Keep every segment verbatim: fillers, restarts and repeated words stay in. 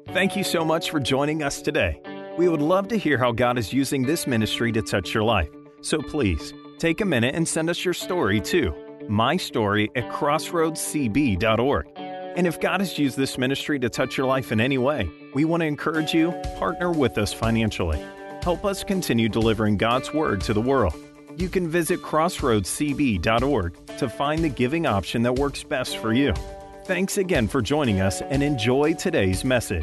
Thank you so much for joining us today. We would love to hear how God is using this ministry to touch your life. So please, take a minute and send us your story to my story at crossroads c b dot org. And if God has used this ministry to touch your life in any way, we want to encourage you, partner with us financially. Help us continue delivering God's Word to the world. You can visit crossroads c b dot org to find the giving option that works best for you. Thanks again for joining us and enjoy today's message.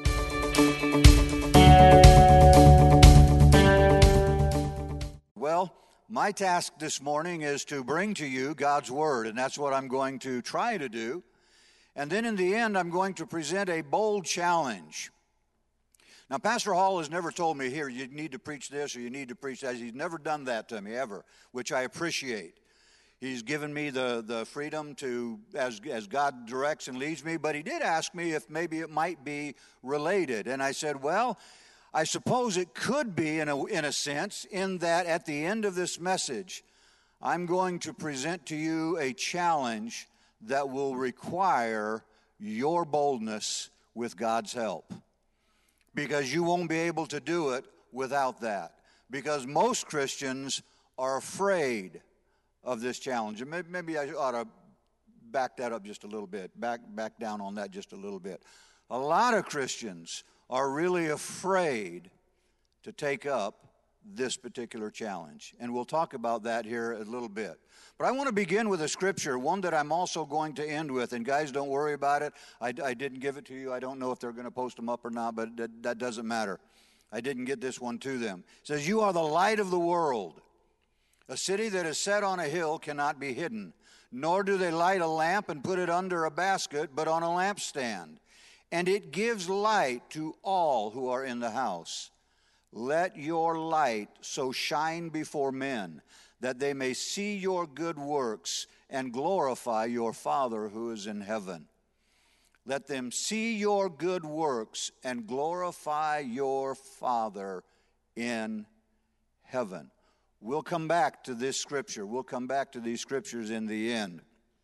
Well, my task this morning is to bring to you God's Word, and that's what I'm going to try to do. And then in the end, I'm going to present a bold challenge. Now, Pastor Hall has never told me, here, you need to preach this or you need to preach that. He's never done that to me, ever, which I appreciate. He's given me the, the freedom to, as, as God directs and leads me, but he did ask me if maybe it might be related. And I said, well, I suppose it could be in a, in a sense, in that at the end of this message, I'm going to present to you a challenge that will require your boldness with God's help. Because you won't be able to do it without that. Because most Christians are afraid of this challenge. And maybe I ought to back that up just a little bit, back, back down on that just a little bit. A lot of Christians are really afraid to take up this particular challenge. And we'll talk about that here a little bit. But I want to begin with a scripture, one that I'm also going to end with. And guys, don't worry about it. I, I didn't give it to you. I don't know if they're going to post them up or not, but that, that doesn't matter. I didn't get this one to them. It says, you are the light of the world. A city that is set on a hill cannot be hidden, nor do they light a lamp and put it under a basket, but on a lampstand. And it gives light to all who are in the house. Let your light so shine before men that they may see your good works and glorify your Father who is in heaven. Let them see your good works and glorify your Father in heaven. We'll come back to this scripture. We'll come back to these scriptures in the end.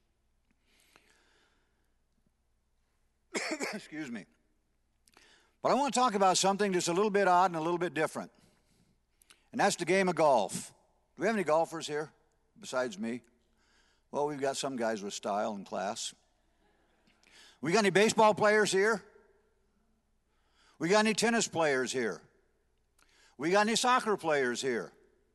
Excuse me. But I want to talk about something that's a little bit odd and a little bit different. And that's the game of golf. Do we have any golfers here besides me? Well, we've got some guys with style and class. We got any baseball players here? We got any tennis players here? We got any soccer players here?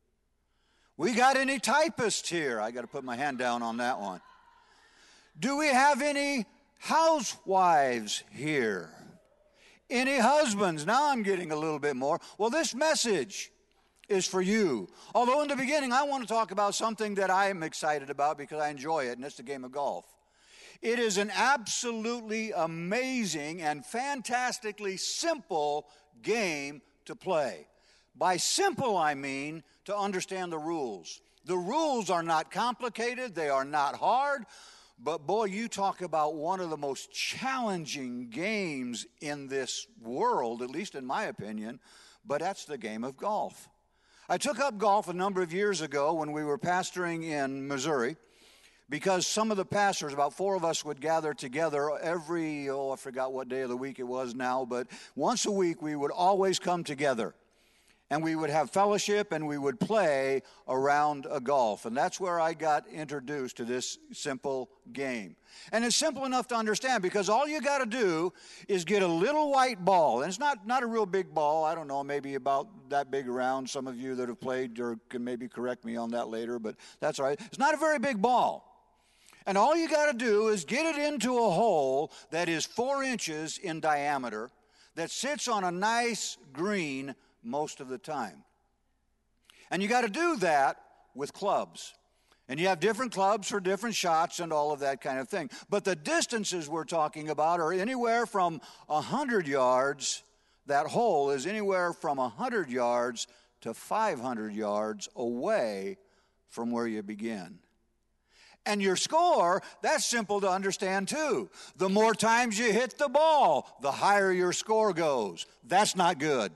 We got any typists here? I got to put my hand down on that one. Do we have any housewives here? Any husbands? Now I'm getting a little bit more. Well, this message is for you. Although in the beginning, I want to talk about something that I am excited about because I enjoy it, and it's the game of golf. It is an absolutely amazing and fantastically simple game to play. By simple, I mean to understand the rules. The rules are not complicated. They are not hard. But boy, you talk about one of the most challenging games in this world, at least in my opinion, but that's the game of golf. I took up golf a number of years ago when we were pastoring in Missouri because some of the pastors, about four of us, would gather together every, oh, I forgot what day of the week it was now, but once a week we would always come together. And we would have fellowship, and we would play around a golf. And that's where I got introduced to this simple game. And it's simple enough to understand because all you got to do is get a little white ball. And it's not, not a real big ball. I don't know, maybe about that big around. Some of you that have played or can maybe correct me on that later, but that's all right. It's not a very big ball. And all you got to do is get it into a hole that is four inches in diameter that sits on a nice green most of the time. And you got to do that with clubs. And you have different clubs for different shots and all of that kind of thing. But the distances we're talking about are anywhere from one hundred yards. That hole is anywhere from one hundred yards to five hundred yards away from where you begin. And your score, that's simple to understand too. The more times you hit the ball, the higher your score goes. That's not good.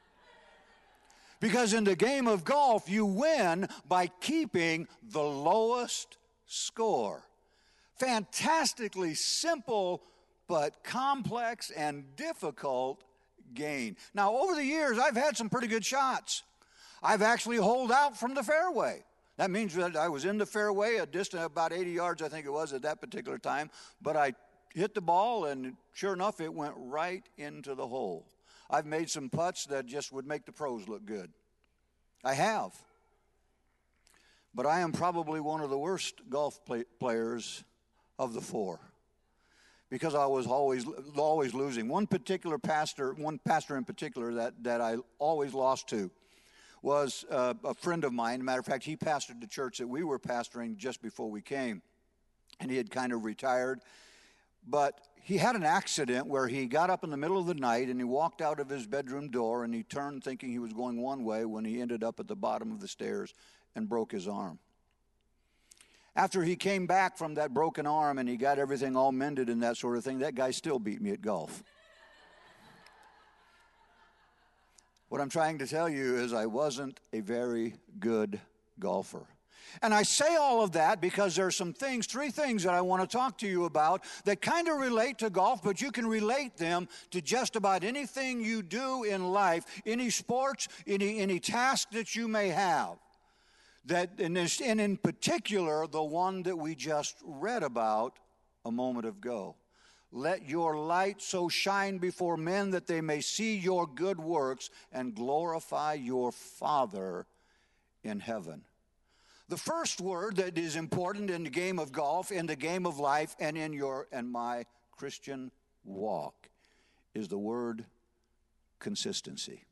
Because in the game of golf, you win by keeping the lowest score. Fantastically simple but complex and difficult game. Now, over the years, I've had some pretty good shots. I've actually holed out from the fairway. That means that I was in the fairway, a distance of about eighty yards, I think it was at that particular time, but I hit the ball, and sure enough, it went right into the hole. I've made some putts that just would make the pros look good. I have. But I am probably one of the worst golf play- players of the four, because I was always always losing. One particular pastor, one pastor in particular that, that I always lost to was uh, a friend of mine. As a matter of fact, he pastored the church that we were pastoring just before we came, and he had kind of retired. But he had an accident where he got up in the middle of the night and he walked out of his bedroom door and he turned thinking he was going one way when he ended up at the bottom of the stairs and broke his arm. After he came back from that broken arm and he got everything all mended and that sort of thing, that guy still beat me at golf. What I'm trying to tell you is I wasn't a very good golfer. And I say all of that because there are some things, three things that I want to talk to you about that kind of relate to golf, but you can relate them to just about anything you do in life, any sports, any, any task that you may have. That, and, this, and in particular, the one that we just read about a moment ago. Let your light so shine before men that they may see your good works and glorify your Father in heaven. The first word that is important in the game of golf, in the game of life, and in your and my Christian walk is the word consistency.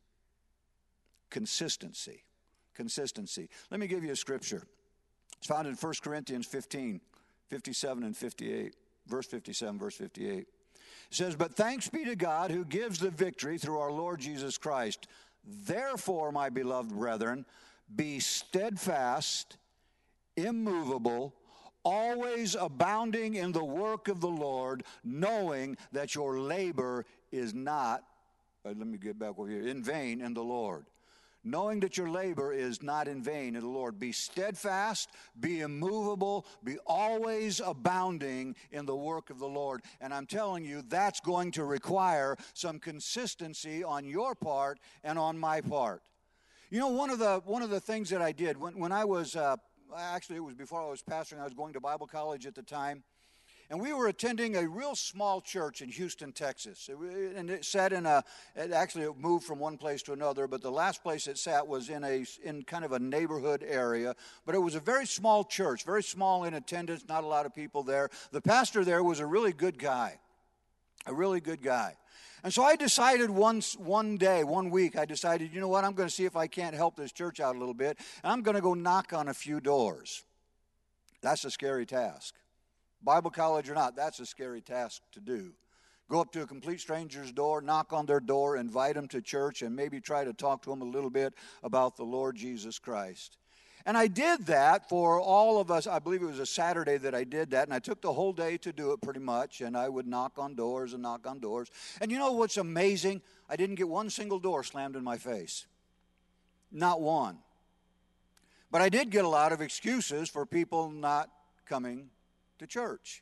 Consistency. Consistency. Let me give you a scripture. It's found in First Corinthians fifteen, fifty-seven and fifty-eight. Verse fifty-seven, verse fifty-eight. It says, but thanks be to God who gives the victory through our Lord Jesus Christ. Therefore, my beloved brethren, be steadfast, immovable, always abounding in the work of the Lord, knowing that your labor is not, uh, let me get back over here, in vain in the Lord. Knowing that your labor is not in vain in the Lord. Be steadfast, be immovable, be always abounding in the work of the Lord. And I'm telling you, that's going to require some consistency on your part and on my part. You know, one of the one of the things that I did when, when I was, uh, actually it was before I was pastoring, I was going to Bible college at the time. And we were attending a real small church in Houston, Texas. It, and it sat in a, it actually it moved from one place to another, but the last place it sat was in a in kind of a neighborhood area. But it was a very small church, very small in attendance, not a lot of people there. The pastor there was a really good guy, a really good guy. And so I decided once, one day, one week, I decided, you know what, I'm going to see if I can't help this church out a little bit. And I'm going to go knock on a few doors. That's a scary task. Bible college or not, that's a scary task to do. Go up to a complete stranger's door, knock on their door, invite them to church, and maybe try to talk to them a little bit about the Lord Jesus Christ. And I did that for all of us. I believe it was a Saturday that I did that, and I took the whole day to do it pretty much, and I would knock on doors and knock on doors. And you know what's amazing? I didn't get one single door slammed in my face. Not one. But I did get a lot of excuses for people not coming to church.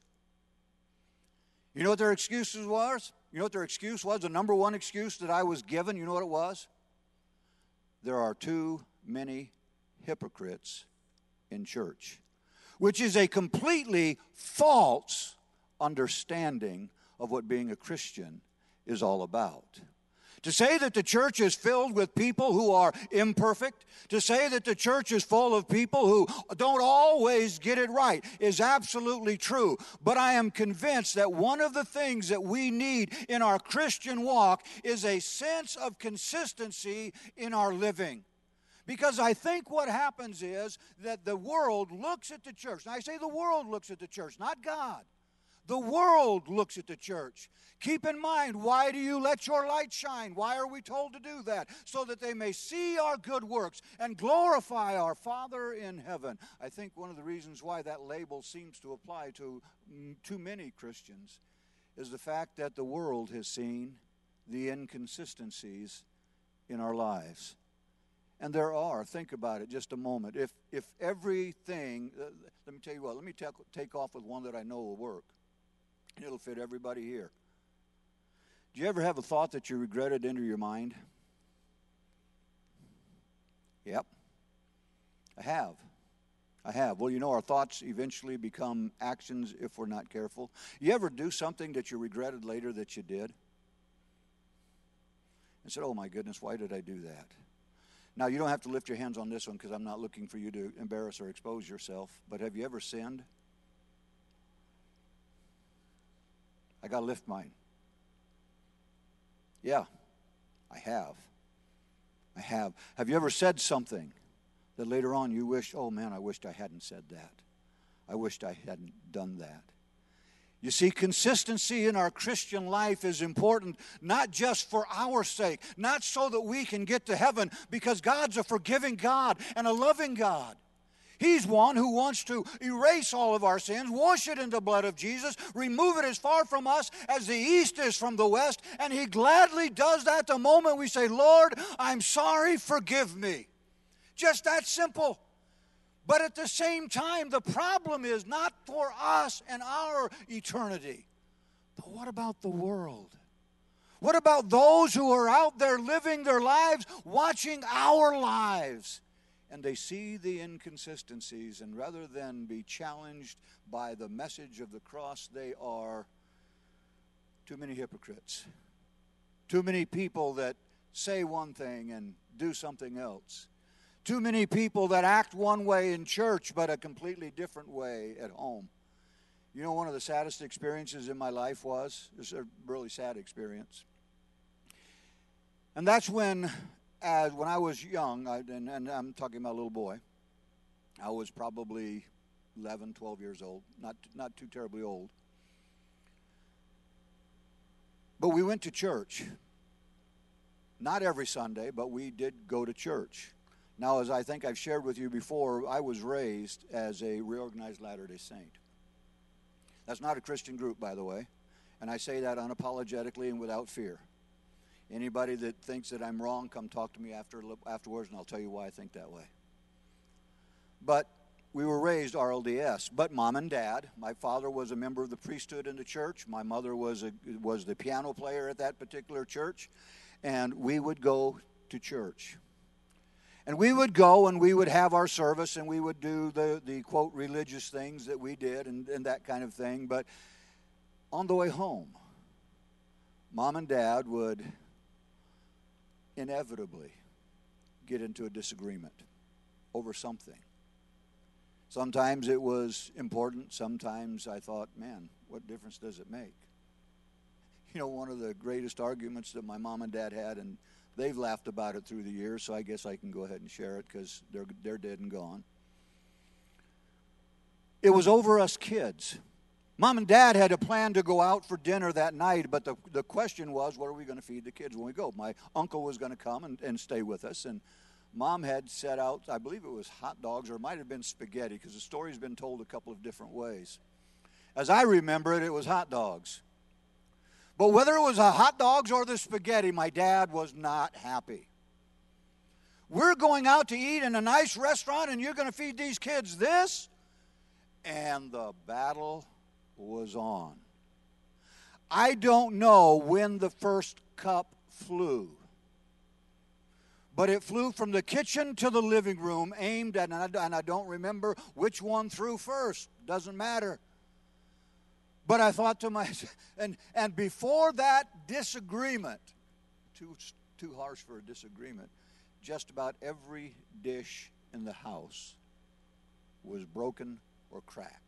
You know what their excuses was? You know what their excuse was? The number one excuse that I was given, you know what it was? There are too many hypocrites in church, which is a completely false understanding of what being a Christian is all about. To say that the church is filled with people who are imperfect, to say that the church is full of people who don't always get it right is absolutely true. But I am convinced that one of the things that we need in our Christian walk is a sense of consistency in our living. Because I think what happens is that the world looks at the church. And I say the world looks at the church, not God. The world looks at the church. Keep in mind, why do you let your light shine? Why are we told to do that? So that they may see our good works and glorify our Father in heaven. I think one of the reasons why that label seems to apply to too many Christians is the fact that the world has seen the inconsistencies in our lives. And there are, think about it just a moment. If if everything, uh, let me tell you what, let me take, take off with one that I know will work. It'll fit everybody here. Do you ever have a thought that you regretted enter your mind? Yep. I have. I have. Well, you know, our thoughts eventually become actions if we're not careful. You ever do something that you regretted later that you did? And said, oh my goodness, why did I do that? Now, you don't have to lift your hands on this one because I'm not looking for you to embarrass or expose yourself. But have you ever sinned? I got to lift mine. Yeah, I have. I have. Have you ever said something that later on you wish, oh man, I wished I hadn't said that. I wished I hadn't done that. You see, consistency in our Christian life is important, not just for our sake, not so that we can get to heaven, because God's a forgiving God and a loving God. He's one who wants to erase all of our sins, wash it in the blood of Jesus, remove it as far from us as the east is from the west, and He gladly does that the moment we say, Lord, I'm sorry, forgive me. Just that simple. But at the same time, the problem is not for us and our eternity. But what about the world? What about those who are out there living their lives, watching our lives? And they see the inconsistencies, and rather than be challenged by the message of the cross, they are too many hypocrites. Too many people that say one thing and do something else. Too many people that act one way in church but a completely different way at home. You know, one of the saddest experiences in my life was, this is a really sad experience. And that's when, as when I was young, I, and, and I'm talking about a little boy, I was probably eleven, twelve years old, not, not too terribly old. But we went to church. Not every Sunday, but we did go to church. Now, as I think I've shared with you before, I was raised as a reorganized Latter-day Saint. That's not a Christian group, by the way, and I say that unapologetically and without fear. Anybody that thinks that I'm wrong, come talk to me after afterwards, and I'll tell you why I think that way. But we were raised R L D S. But mom and dad, my father was a member of the priesthood in the church. My mother was a, was the piano player at that particular church, and we would go to church. And we would go and we would have our service and we would do the, the quote, religious things that we did and, and that kind of thing. But on the way home, mom and dad would inevitably get into a disagreement over something. Sometimes it was important. Sometimes I thought, man, what difference does it make? You know, one of the greatest arguments that my mom and dad had, and they've laughed about it through the years, so I guess I can go ahead and share it because they're, they're dead and gone. It was over us kids. Mom and Dad had a plan to go out for dinner that night, but the, the question was, what are we going to feed the kids when we go? My uncle was going to come and, and stay with us, and Mom had set out, I believe it was hot dogs, or it might have been spaghetti, because the story's been told a couple of different ways. As I remember it, it was hot dogs. But whether it was the hot dogs or the spaghetti, my dad was not happy. We're going out to eat in a nice restaurant, and you're going to feed these kids this? And the battle was on. I don't know when the first cup flew, but it flew from the kitchen to the living room, aimed at, and I don't remember which one threw first. Doesn't matter. But I thought to myself, and, and before that disagreement, too, too harsh for a disagreement, just about every dish in the house was broken or cracked.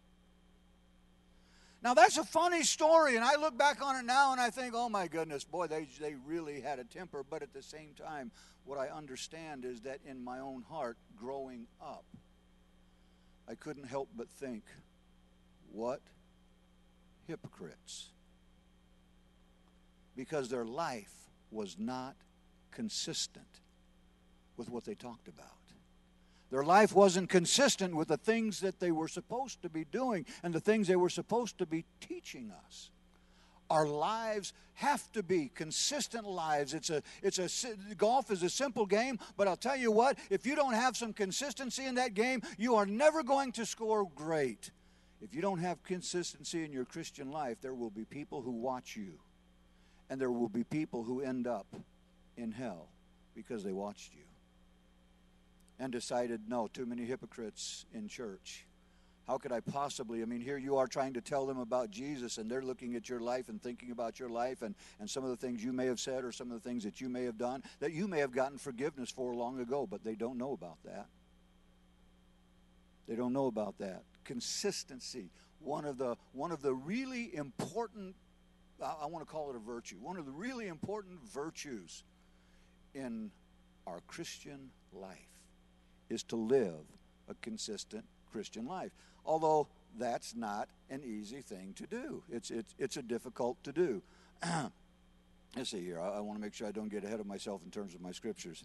Now, that's a funny story, and I look back on it now and I think, oh my goodness, boy, they, they really had a temper. But at the same time, what I understand is that in my own heart, growing up, I couldn't help but think, what hypocrites, because their life was not consistent with what they talked about. Their life wasn't consistent with the things that they were supposed to be doing and the things they were supposed to be teaching us. Our lives have to be consistent lives. It's a, it's a, golf is a simple game, but I'll tell you what, if you don't have some consistency in that game, you are never going to score great. If you don't have consistency in your Christian life, there will be people who watch you And there will be people who end up in hell because they watched you and decided, no, too many hypocrites in church. How could I possibly? I mean, here you are trying to tell them about Jesus, and they're looking at your life and thinking about your life and, and some of the things you may have said or some of the things that you may have done that you may have gotten forgiveness for long ago, but they don't know about that. They don't know about that. Consistency, one of the one of the really important, I, I want to call it a virtue, one of the really important virtues in our Christian life is to live a consistent Christian life. Although that's not an easy thing to do. It's it's it's a difficult to do. Let's see here. I, I want to make sure I don't get ahead of myself in terms of my scriptures.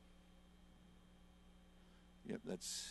Yep, that's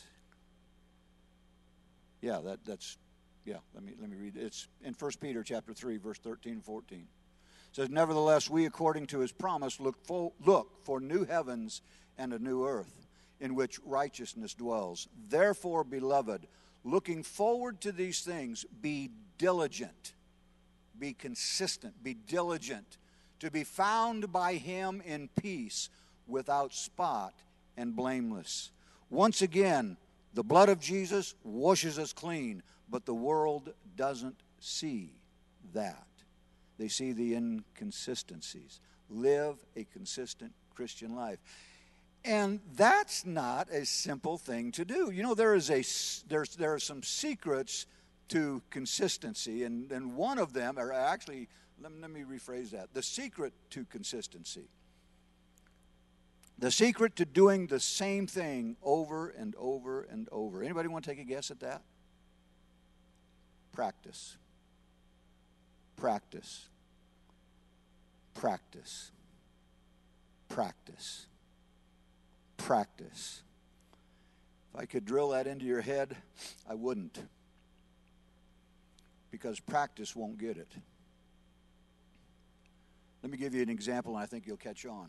yeah, that that's yeah, let me let me read it. It's in First Peter chapter three, verse thirteen and fourteen. It says, "Nevertheless, we according to his promise look for, look for new heavens and a new earth, in which righteousness dwells. Therefore, beloved, looking forward to these things, be diligent, be consistent, be diligent, to be found by him in peace, without spot and blameless." Once again, the blood of Jesus washes us clean, but the world doesn't see that. They see the inconsistencies. Live a consistent Christian life. And that's not a simple thing to do. You know, there is a there's there are some secrets to consistency, and, and one of them are actually, let me, let me rephrase that. The secret to consistency. The secret to doing the same thing over and over and over. Anybody want to take a guess at that? Practice. Practice. Practice. Practice. Practice. If I could drill that into your head, I wouldn't. Because practice won't get it. Let me give you an example, and I think you'll catch on.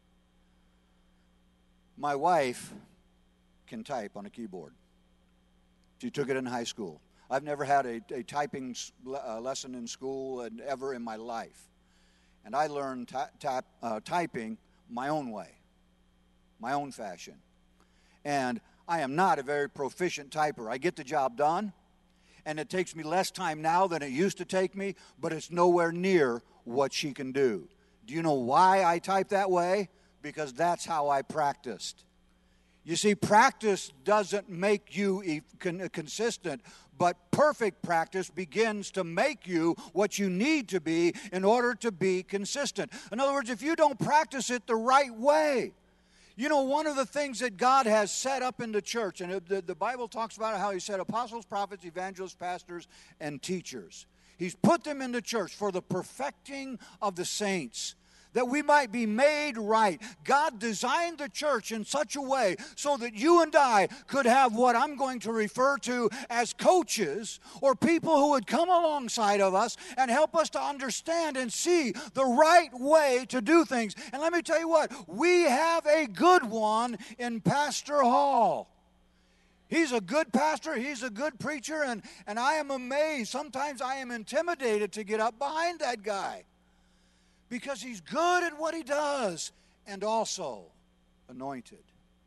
My wife can type on a keyboard. She took it in high school. I've never had a, a typing uh, lesson in school and ever in my life. And I learned ty- type, uh, typing my own way. My own fashion. And I am not a very proficient typer. I get the job done, and it takes me less time now than it used to take me, but it's nowhere near what she can do. Do you know why I type that way? Because that's how I practiced. You see, practice doesn't make you consistent, but perfect practice begins to make you what you need to be in order to be consistent. In other words, if you don't practice it the right way, you know, one of the things that God has set up in the church, and the, the Bible talks about how he said apostles, prophets, evangelists, pastors, and teachers. He's put them in the church for the perfecting of the saints, that we might be made right. God designed the church in such a way so that you and I could have what I'm going to refer to as coaches, or people who would come alongside of us and help us to understand and see the right way to do things. And let me tell you what, we have a good one in Pastor Hall. He's a good pastor, he's a good preacher, and, and I am amazed. Sometimes I am intimidated to get up behind that guy, because he's good at what he does, and also anointed.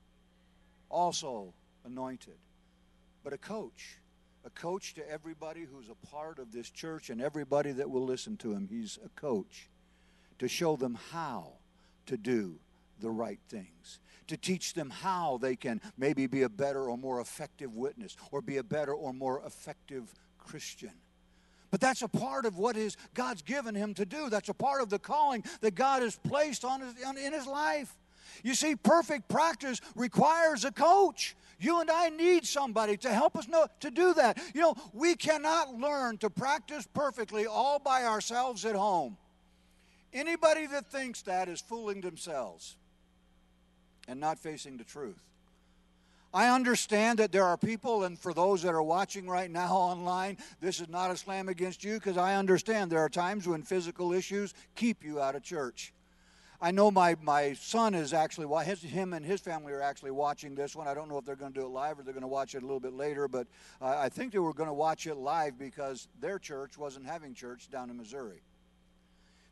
Also anointed. But a coach. A coach to everybody who's a part of this church and everybody that will listen to him. He's a coach to show them how to do the right things. To teach them how they can maybe be a better or more effective witness, or be a better or more effective Christian. But that's a part of what is God's given him to do. That's a part of the calling that God has placed on his, on, in his life. You see, perfect practice requires a coach. You and I need somebody to help us know to do that. You know, we cannot learn to practice perfectly all by ourselves at home. Anybody that thinks that is fooling themselves and not facing the truth. I understand that there are people, and for those that are watching right now online, this is not a slam against you, because I understand there are times when physical issues keep you out of church. I know my, my son is actually, his, him and his family are actually watching this one. I don't know if they're going to do it live or they're going to watch it a little bit later, but uh, I think they were going to watch it live because their church wasn't having church down in Missouri.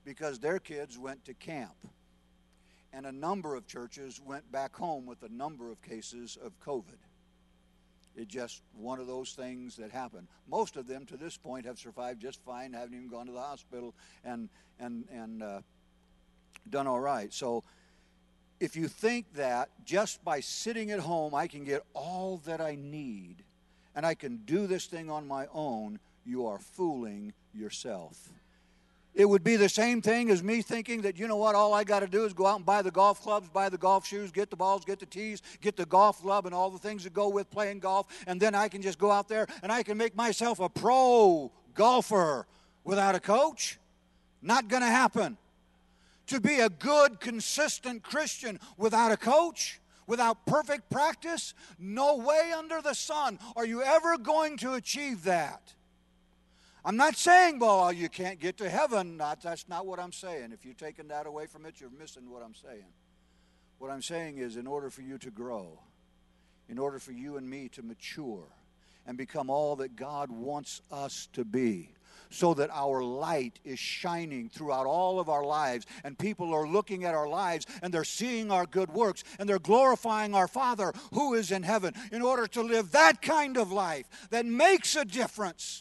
because their kids went to camp. And a number of churches went back home with a number of cases of COVID. It's just one of those things that happen. Most of them to this point have survived just fine, haven't even gone to the hospital, and and and uh, done all right. So if you think that just by sitting at home I can get all that I need and I can do this thing on my own, you are fooling yourself. It would be the same thing as me thinking that, you know what, all I got to do is go out and buy the golf clubs, buy the golf shoes, get the balls, get the tees, get the golf club and all the things that go with playing golf, and then I can just go out there and I can make myself a pro golfer without a coach. Not going to happen. To be a good, consistent Christian without a coach, without perfect practice, no way under the sun are you ever going to achieve that. I'm not saying, well, you can't get to heaven. Not, that's not what I'm saying. If you're taking that away from it, you're missing what I'm saying. What I'm saying is, in order for you to grow, in order for you and me to mature and become all that God wants us to be, so that our light is shining throughout all of our lives, and people are looking at our lives and they're seeing our good works and they're glorifying our Father who is in heaven. In order to live that kind of life that makes a difference,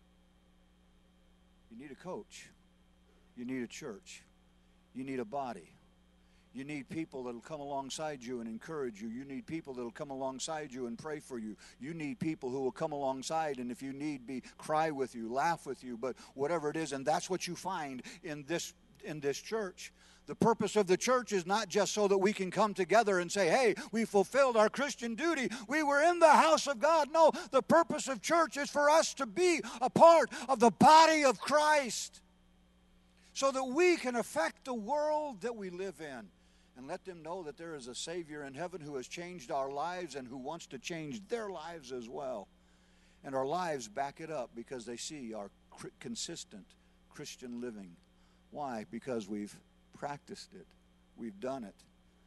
you need a coach. You need a church. You need a body. You need people that will come alongside you and encourage you. You need people that will come alongside you and pray for you. You need people who will come alongside and, if you need be, cry with you, laugh with you, but whatever it is. And that's what you find in this in this church. The purpose of the church is not just so that we can come together and say, hey, we fulfilled our Christian duty. We were in the house of God. No, the purpose of church is for us to be a part of the body of Christ so that we can affect the world that we live in and let them know that there is a Savior in heaven who has changed our lives and who wants to change their lives as well. And our lives back it up because they see our consistent Christian living. Why? Because we've practiced it. We've done it.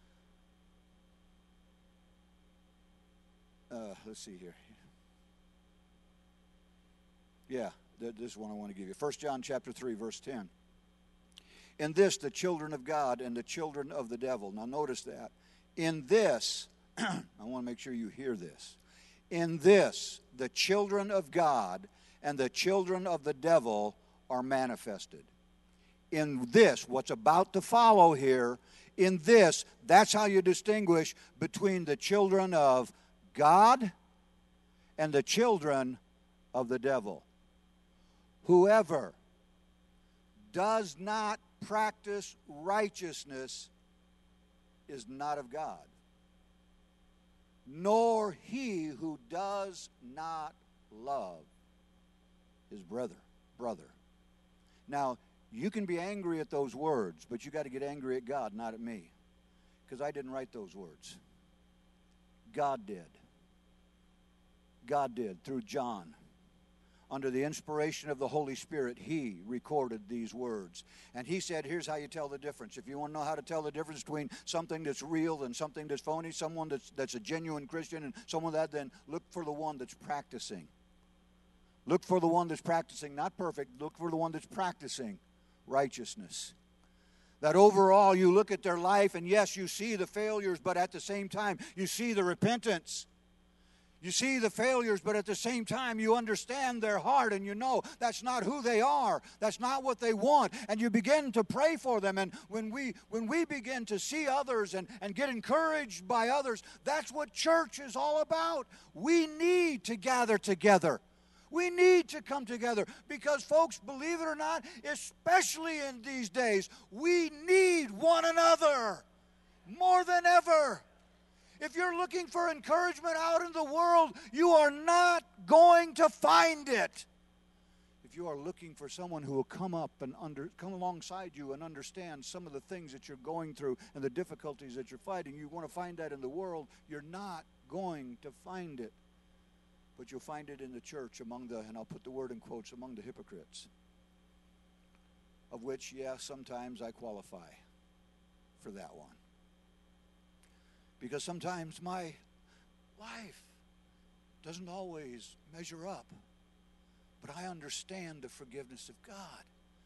Uh, let's see here. Yeah, this is one I want to give you. First John chapter three, verse ten. In this, the children of God and the children of the devil. Now notice that. In this, I want to make sure you hear this. In this, the children of God and the children of the devil are manifested. In this, what's about to follow here, in this, that's how you distinguish between the children of God and the children of the devil. Whoever does not practice righteousness is not of God, nor he who does not love his brother. Brother. Now, you can be angry at those words, but you got to get angry at God, not at me, because I didn't write those words. God did. God did through John. Under the inspiration of the Holy Spirit, he recorded these words. And he said, here's how you tell the difference. If you want to know how to tell the difference between something that's real and something that's phony, someone that's, that's a genuine Christian and someone that, then look for the one that's practicing. Look for the one that's practicing, not perfect, look for the one that's practicing righteousness. That overall you look at their life and yes, you see the failures, but at the same time, you see the repentance. You see the failures, but at the same time, you understand their heart and you know that's not who they are. That's not what they want. And you begin to pray for them. And when we when we begin to see others and, and get encouraged by others, that's what church is all about. We need to gather together. We need to come together because, folks, believe it or not, especially in these days, we need one another more than ever. If you're looking for encouragement out in the world, you are not going to find it. If you are looking for someone who will come up and under, come alongside you and understand some of the things that you're going through and the difficulties that you're fighting, you want to find that in the world, you're not going to find it. But you'll find it in the church among the, and I'll put the word in quotes, among the hypocrites. Of which, yeah, sometimes I qualify for that one. Because sometimes my life doesn't always measure up. But I understand the forgiveness of God.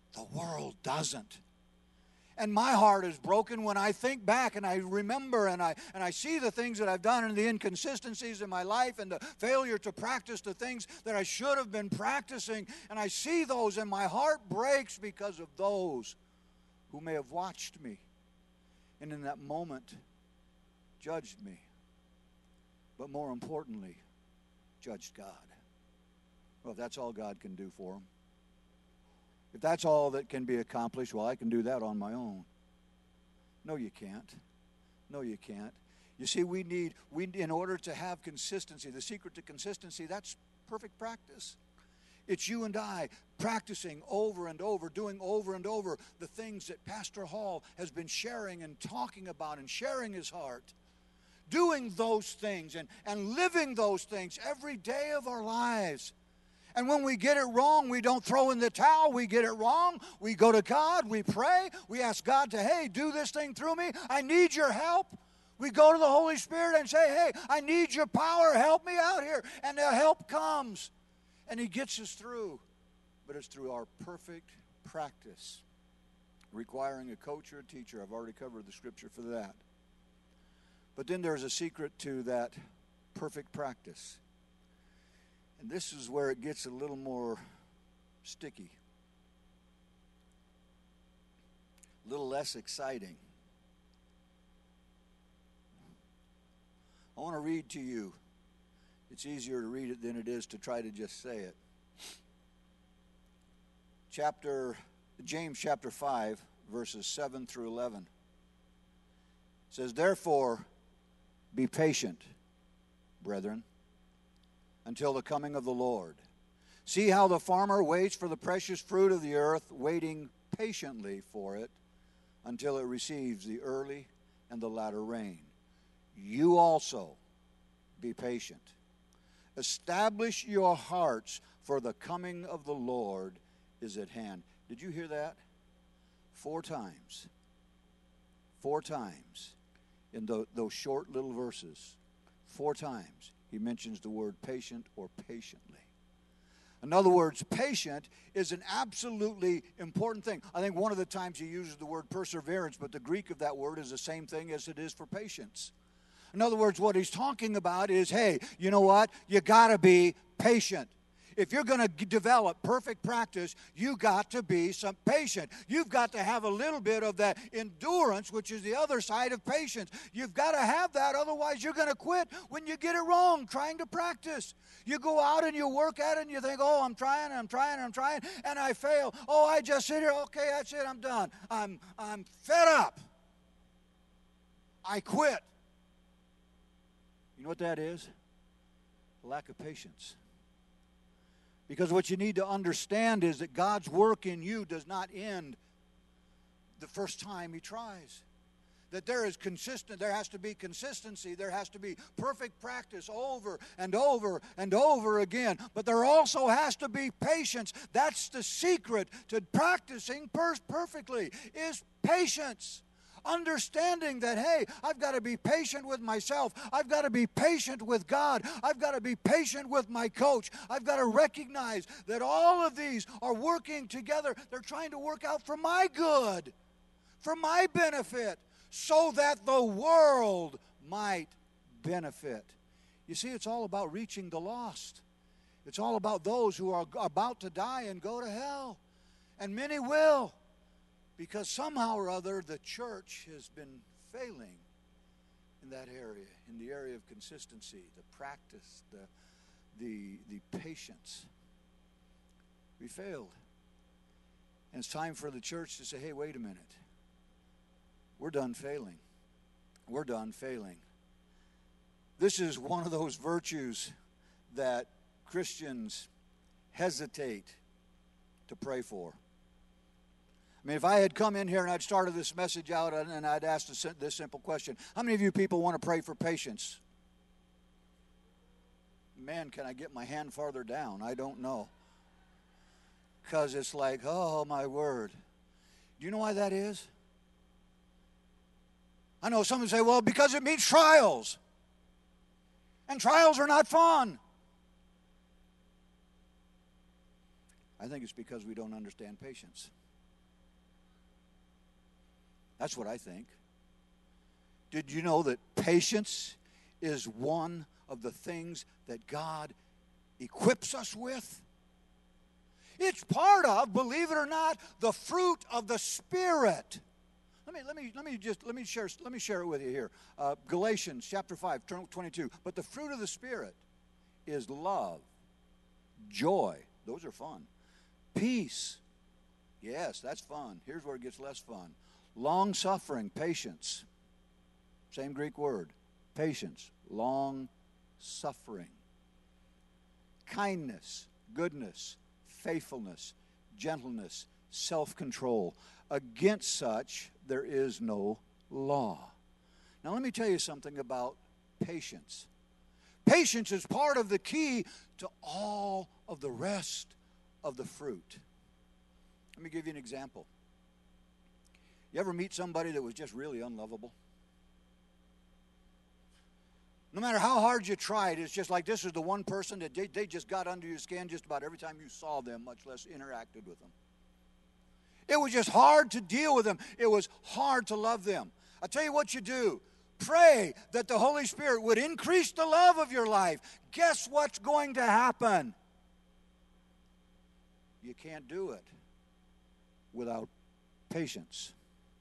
The world doesn't. And my heart is broken when I think back and I remember and I and I see the things that I've done and the inconsistencies in my life and the failure to practice the things that I should have been practicing. And I see those and my heart breaks because of those who may have watched me and in that moment judged me. But more importantly, judged God. Well, if that's all God can do for them. If that's all that can be accomplished, well, I can do that on my own. No, you can't. No, you can't. You see, we need, we in order to have consistency, the secret to consistency, that's perfect practice. It's you and I practicing over and over, doing over and over the things that Pastor Hall has been sharing and talking about and sharing his heart. Doing those things and, and living those things every day of our lives. And when we get it wrong, we don't throw in the towel. We get it wrong. We go to God. We pray. We ask God to, hey, do this thing through me. I need your help. We go to the Holy Spirit and say, hey, I need your power. Help me out here. And the help comes. And he gets us through. But it's through our perfect practice, requiring a coach or a teacher. I've already covered the scripture for that. But then there's a secret to that perfect practice. And this is where it gets a little more sticky, a little less exciting. I want to read to you. It's easier to read it than it is to try to just say it. Chapter James chapter five, verses seven through eleven. It says, therefore, be patient, brethren, until the coming of the Lord. See how the farmer waits for the precious fruit of the earth, waiting patiently for it until it receives the early and the latter rain. You also be patient. Establish your hearts, for the coming of the Lord is at hand. Did you hear that? Four times. Four times in the, those short little verses. Four times. He mentions the word patient or patiently. In other words, patient is an absolutely important thing. I think one of the times he uses the word perseverance, but the Greek of that word is the same thing as it is for patience. In other words, what he's talking about is, hey, you know what? You got to be patient. If you're going to develop perfect practice, you got to be some patient. You've got to have a little bit of that endurance, which is the other side of patience. You've got to have that, otherwise you're going to quit when you get it wrong trying to practice. You go out and you work at it and you think, oh, I'm trying, I'm trying, I'm trying, and I fail. Oh, I just sit here, okay, that's it, I'm done. I'm, I'm fed up. I quit. You know what that is? A lack of patience. Because what you need to understand is that God's work in you does not end the first time he tries. That there is consistent, there has to be consistency, there has to be perfect practice over and over and over again. But there also has to be patience. That's the secret to practicing per- perfectly, is patience. Understanding that, hey, I've got to be patient with myself. I've got to be patient with God. I've got to be patient with my coach. I've got to recognize that all of these are working together. They're trying to work out for my good, for my benefit, so that the world might benefit. You see, it's all about reaching the lost. It's all about those who are about to die and go to hell. And many will. Because somehow or other the church has been failing in that area, in the area of consistency, the practice, the, the, the patience. We failed. And it's time for the church to say, hey, wait a minute. We're done failing. We're done failing. This is one of those virtues that Christians hesitate to pray for. I mean, if I had come in here and I'd started this message out and I'd asked this simple question, how many of you people want to pray for patience? Man, can I get my hand farther down? I don't know. Because it's like, oh, my word. Do you know why that is? I know some would say, well, because it means trials. And trials are not fun. I think it's because we don't understand patience. That's what I think. Did you know that patience is one of the things that God equips us with? It's part of, believe it or not, the fruit of the Spirit. Let me let me let me just let me share let me share it with you here. Uh, Galatians chapter five, twenty-two. But the fruit of the Spirit is love, joy. Those are fun. Peace. Yes, that's fun. Here's where it gets less fun. Long suffering, patience. Same Greek word. Patience, long suffering. Kindness, goodness, faithfulness, gentleness, self-control. Against such there is no law. Now let me tell you something about patience. Patience is part of the key to all of the rest of the fruit. Let me give you an example. You ever meet somebody that was just really unlovable? No matter how hard you tried, it's just like this is the one person that they, they just got under your skin just about every time you saw them, much less interacted with them. It was just hard to deal with them. It was hard to love them. I tell you what you do. Pray that the Holy Spirit would increase the love of your life. Guess what's going to happen? You can't do it without patience.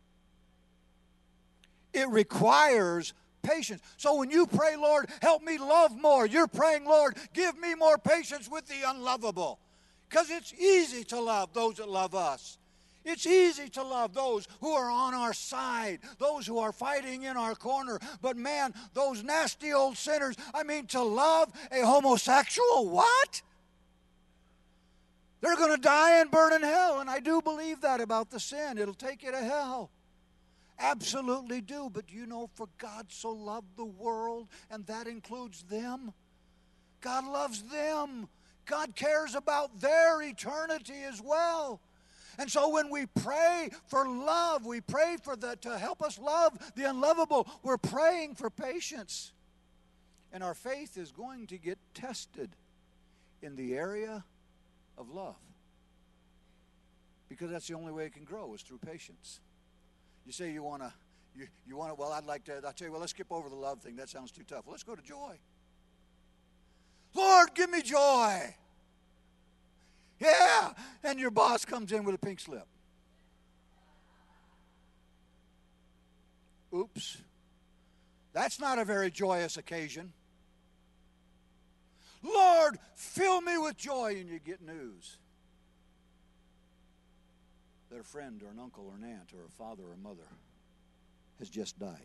It requires patience. So when you pray, Lord, help me love more, you're praying, Lord, give me more patience with the unlovable. Because it's easy to love those that love us. It's easy to love those who are on our side, those who are fighting in our corner. But man, those nasty old sinners, I mean, to love a homosexual, what? They're going to die and burn in hell. And I do believe that about the sin. It'll take you to hell. Absolutely do. But you know, for God so loved the world, and that includes them. God loves them. God cares about their eternity as well. And so when we pray for love, we pray for the to help us love the unlovable, we're praying for patience. And our faith is going to get tested in the area of love. Because that's the only way it can grow, is through patience. You say you want to, you, you want to, well, I'd like to, I'll tell you, well, let's skip over the love thing. That sounds too tough. Well, let's go to joy. Lord, give me joy. Yeah, and your boss comes in with a pink slip. Oops. That's not a very joyous occasion. Lord, fill me with joy, and you get news that a friend or an uncle or an aunt or a father or a mother has just died.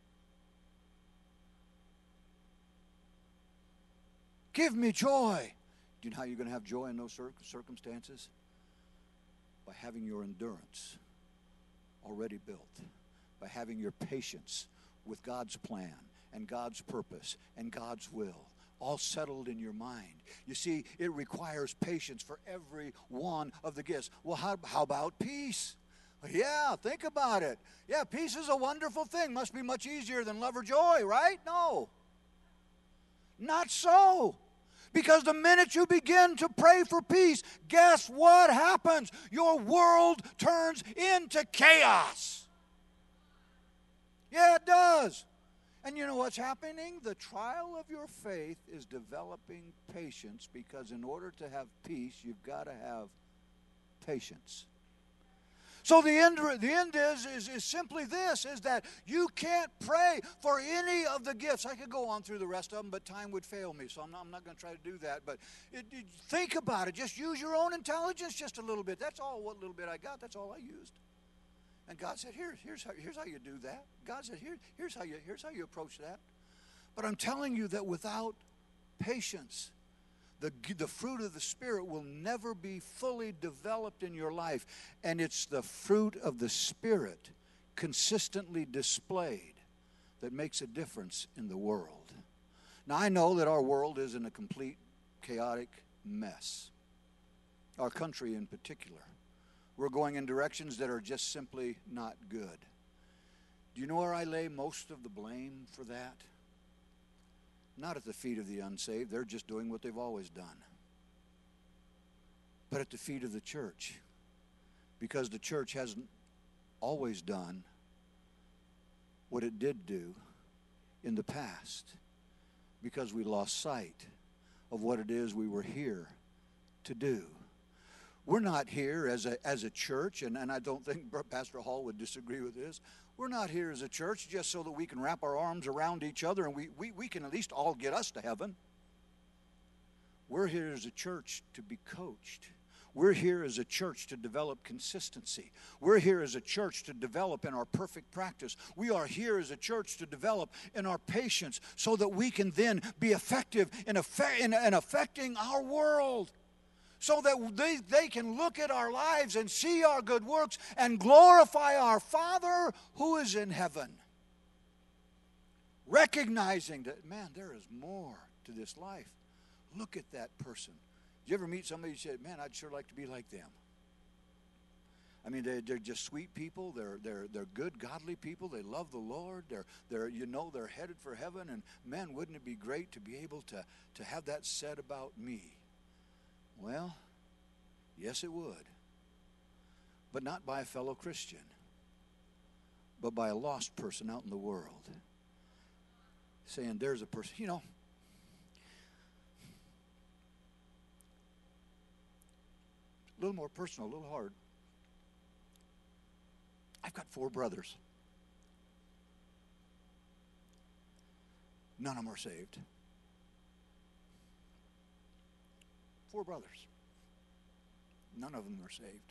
Give me joy. Do you know how you're going to have joy in those circumstances? By having your endurance already built. By having your patience with God's plan and God's purpose and God's will all settled in your mind. You see, it requires patience for every one of the gifts. Well, how, how about peace? Yeah, think about it. Yeah, peace is a wonderful thing. Must be much easier than love or joy, right? No. Not so. Because the minute you begin to pray for peace, guess what happens? Your world turns into chaos. Yeah, it does. And you know what's happening? The trial of your faith is developing patience, because in order to have peace, you've got to have patience. So the end, the end is, is, is simply this, is that you can't pray for any of the gifts. I could go on through the rest of them, but time would fail me, so I'm not, I'm not going to try to do that. But it, it, think about it. Just use your own intelligence just a little bit. That's all what little bit I got. That's all I used. And God said, Here, here's, how, here's how you do that. God said, Here, here's, how you, here's how you approach that. But I'm telling you that without patience, The, the fruit of the Spirit will never be fully developed in your life. And it's the fruit of the Spirit consistently displayed that makes a difference in the world. Now, I know that our world is in a complete chaotic mess. Our country in particular. We're going in directions that are just simply not good. Do you know where I lay most of the blame for that? Not at the feet of the unsaved. They're just doing what they've always done. But at the feet of the church. Because the church hasn't always done what it did do in the past because we lost sight of what it is we were here to do. We're not here as a as a church, and, and I don't think Pastor Hall would disagree with this. We're not here as a church just so that we can wrap our arms around each other and we, we, we can at least all get us to heaven. We're here as a church to be coached. We're here as a church to develop consistency. We're here as a church to develop in our perfect practice. We are here as a church to develop in our patience so that we can then be effective in, effect, in, in affecting our world. So that they, they can look at our lives and see our good works and glorify our Father who is in heaven. Recognizing that, man, there is more to this life. Look at that person. Did you ever meet somebody who said, man, I'd sure like to be like them? I mean, they, they're just sweet people. They're, they're, they're good, godly people. They love the Lord. They're, they're, you know, they're headed for heaven. And, man, wouldn't it be great to be able to, to have that said about me? Well, yes, it would. But not by a fellow Christian, but by a lost person out in the world. Saying, there's a person, you know, a little more personal, a little hard. I've got four brothers. None of them are saved. Four brothers. None of them are saved.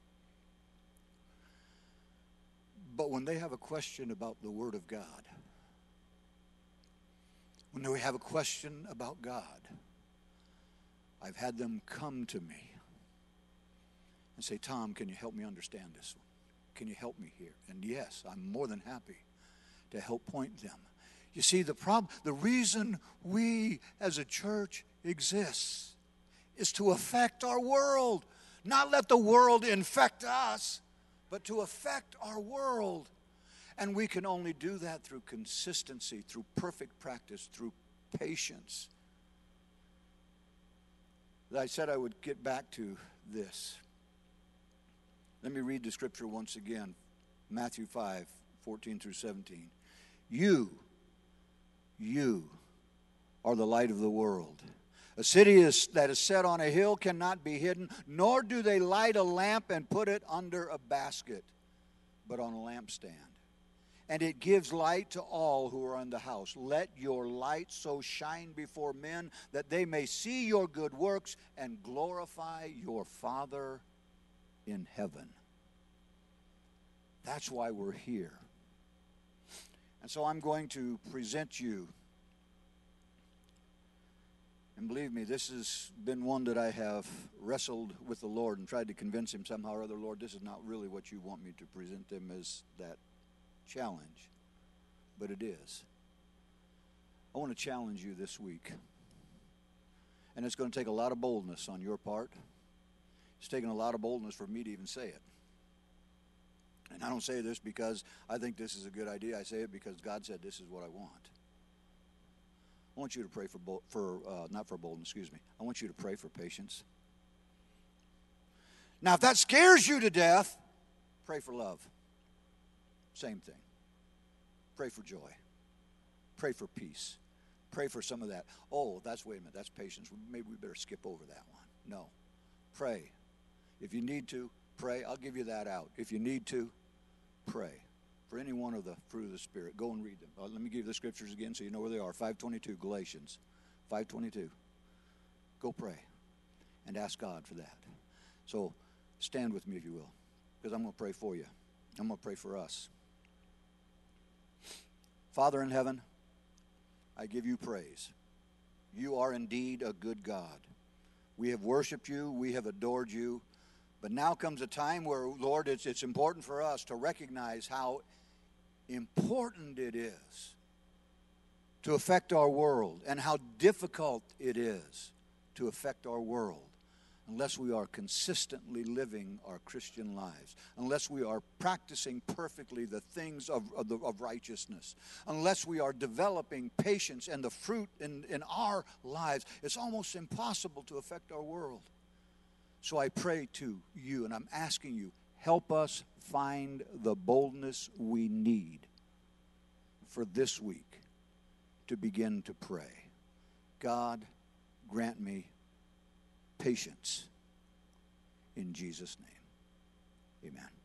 But when they have a question about the Word of God, when they have a question about God, I've had them come to me and say, Tom, can you help me understand this one? Can you help me here? And yes, I'm more than happy to help point them. You see, the problem, the reason we as a church exist is to affect our world. Not let the world infect us, but to affect our world. And we can only do that through consistency, through perfect practice, through patience. I said I would get back to this. Let me read the scripture once again. Matthew five, fourteen through seventeen. You, you are the light of the world. A city is, that is set on a hill cannot be hidden, nor do they light a lamp and put it under a basket, but on a lampstand. And it gives light to all who are in the house. Let your light so shine before men that they may see your good works and glorify your Father in heaven. That's why we're here. And so I'm going to present you. And believe me, this has been one that I have wrestled with the Lord and tried to convince him somehow or other, Lord, this is not really what you want me to present them as that challenge. But it is. I want to challenge you this week. And it's going to take a lot of boldness on your part. It's taken a lot of boldness for me to even say it. And I don't say this because I think this is a good idea. I say it because God said this is what I want. I want you to pray for, for uh, not for boldness, excuse me. I want you to pray for patience. Now, if that scares you to death, pray for love. Same thing. Pray for joy. Pray for peace. Pray for some of that. Oh, that's, wait a minute, that's patience. Maybe we better skip over that one. No. Pray. If you need to, pray. I'll give you that out. If you need to, pray. For any one of the fruit of the Spirit, go and read them. Uh, let me give you the scriptures again so you know where they are. five twenty-two, Galatians. five twenty-two. Go pray and ask God for that. So stand with me if you will, because I'm going to pray for you. I'm going to pray for us. Father in heaven, I give you praise. You are indeed a good God. We have worshiped you. We have adored you. But now comes a time where, Lord, it's, it's important for us to recognize how important it is to affect our world and how difficult it is to affect our world unless we are consistently living our Christian lives, unless we are practicing perfectly the things of, of, the, of righteousness, unless we are developing patience and the fruit in, in our lives. It's almost impossible to affect our world. So I pray to you, and I'm asking you, help us find the boldness we need for this week to begin to pray. God, grant me patience in Jesus' name. Amen.